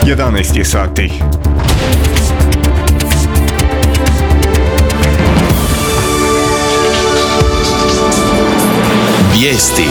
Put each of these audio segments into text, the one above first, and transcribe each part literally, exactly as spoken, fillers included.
jedanaest je sati. Vijesti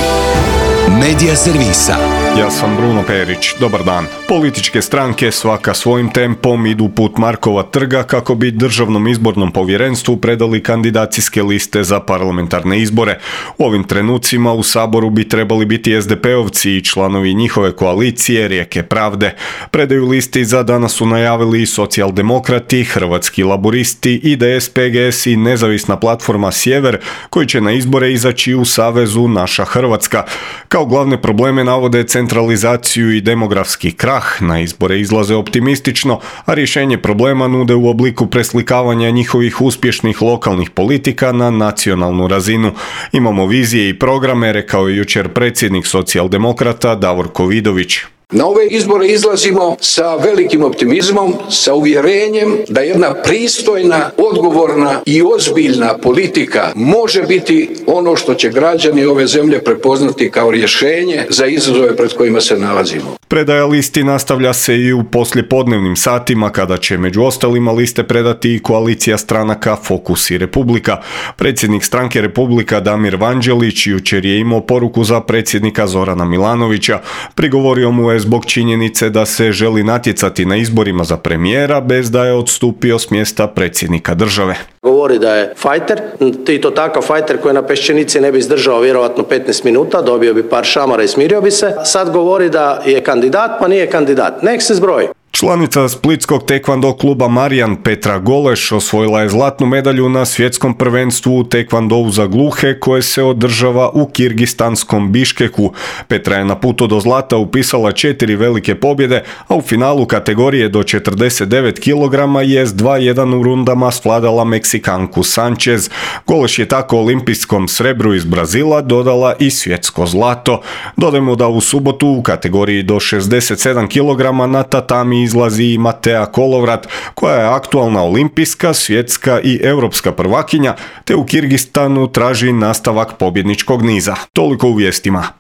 Medija servisa. Ja sam Bruno Perić, dobar dan. Političke stranke svaka svojim tempom idu put Markova trga kako bi Državnom izbornom povjerenstvu predali kandidacijske liste za parlamentarne izbore. U ovim trenucima u Saboru bi trebali biti es de pe-ovci i članovi njihove koalicije Rijeke pravde. Predaju listi za danas su najavili i socijaldemokrati, Hrvatski laburisti, i de es, pe ge es i nezavisna platforma Sjever, koji će na izbore izaći u savezu Naša Hrvatska. Kao glavne probleme navode centralizaciju i demografski krah, na izbore izlaze optimistično, a rješenje problema nude u obliku preslikavanja njihovih uspješnih lokalnih politika na nacionalnu razinu. Imamo vizije i programe, rekao je jučer predsjednik socijaldemokrata Davorko Vidović. Na ove izbore izlazimo sa velikim optimizmom, sa uvjerenjem da jedna pristojna, odgovorna i ozbiljna politika može biti ono što će građani ove zemlje prepoznati kao rješenje za izazove pred kojima se nalazimo. Predaja listi nastavlja se i u poslijepodnevnim satima kada će među ostalima liste predati i koalicija stranaka Fokus i Republika. Predsjednik stranke Republika Damir Vanđelić jučer je imao poruku za predsjednika Zorana Milanovića. Prigovorio mu je zbog činjenice da se želi natjecati na izborima za premijera bez da je odstupio s mjesta predsjednika države. Govori da je fajter, i to takav fajter koji na Peščenici ne bi izdržao vjerojatno petnaest minuta, dobio bi par šamara i smirio bi se. Sad govori da je kandidat, pa nije kandidat. Nek se zbroji. Članica splitskog tekvando kluba Marijan Petra Goleš osvojila je zlatnu medalju na svjetskom prvenstvu u tekvandou za gluhe koje se održava u kirgistanskom Biškeku. Petra je na putu do zlata upisala četiri velike pobjede, a u finalu kategorije do četrdeset devet kilograma je s dva jedan u rundama svladala Meksikanku Sanchez. Goleš je tako olimpijskom srebru iz Brazila dodala i svjetsko zlato. Dodajmo da u subotu u kategoriji do šezdeset sedam kilograma na tatami izlazi i Matea Kolovrat, koja je aktualna olimpijska, svjetska i europska prvakinja, te u Kirgistanu traži nastavak pobjedničkog niza. Toliko u vijestima.